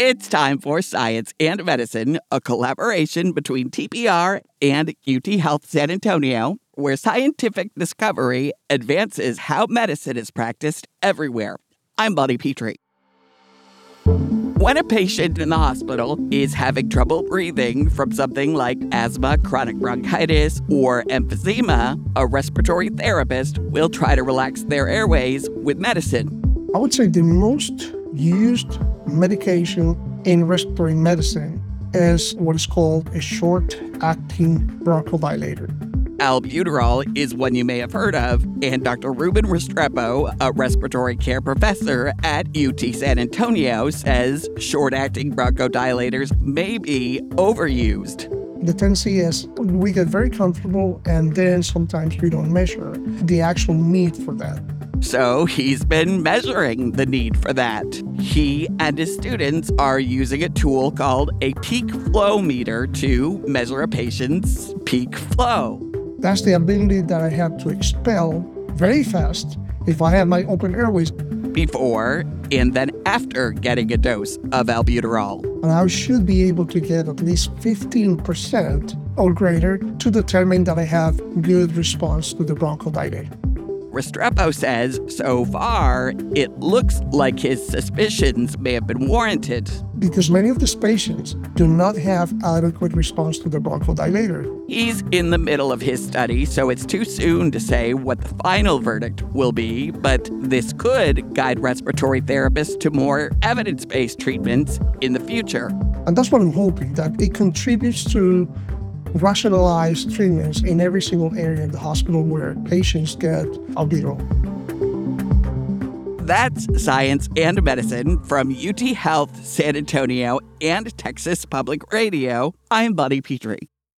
It's time for Science and Medicine, a collaboration between TPR and UT Health San Antonio, where scientific discovery advances how medicine is practiced everywhere. I'm Buddy Petrie. When a patient in the hospital is having trouble breathing from something like asthma, chronic bronchitis, or emphysema, a respiratory therapist will try to relax their airways with medicine. I would say the most used medication in respiratory medicine is what is called a short-acting bronchodilator. Albuterol is one you may have heard of, and Dr. Ruben Restrepo, a respiratory care professor at UT San Antonio, says short-acting bronchodilators may be overused. The tendency is we get very comfortable, and then sometimes we don't measure the actual need for that. So he's been measuring the need for that. He and his students are using a tool called a peak flow meter to measure a patient's peak flow. That's the ability that I have to expel very fast if I have my open airways. Before and then after getting a dose of albuterol. And I should be able to get at least 15% or greater to determine that I have good response to the bronchodilator. Restrepo says, so far, it looks like his suspicions may have been warranted. Because many of these patients do not have adequate response to the bronchodilator. He's in the middle of his study, so it's too soon to say what the final verdict will be, but this could guide respiratory therapists to more evidence-based treatments in the future. And that's what I'm hoping, that it contributes to rationalized treatments in every single area of the hospital where patients get albuterol. That's Science and Medicine from UT Health San Antonio and Texas Public Radio. I'm Buddy Petrie.